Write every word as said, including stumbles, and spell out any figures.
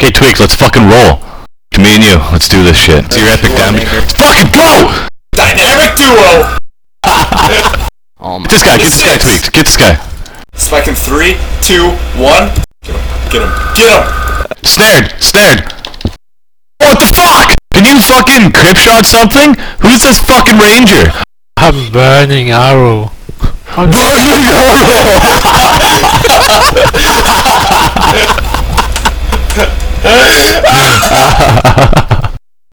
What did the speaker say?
Hey, Twigs, let's fucking roll. Me and you, let's do this shit. Do your epic damage. Let's fucking go! Dynamic duo! Oh my. Get this guy, get this guy, Twigs, get this guy. Spike in three, two, one. Get him, get him, get him! Snared, snared. What the fuck? Can you fucking crip shot something? Who's this fucking ranger? I'm burning arrow. I'm Burning arrow!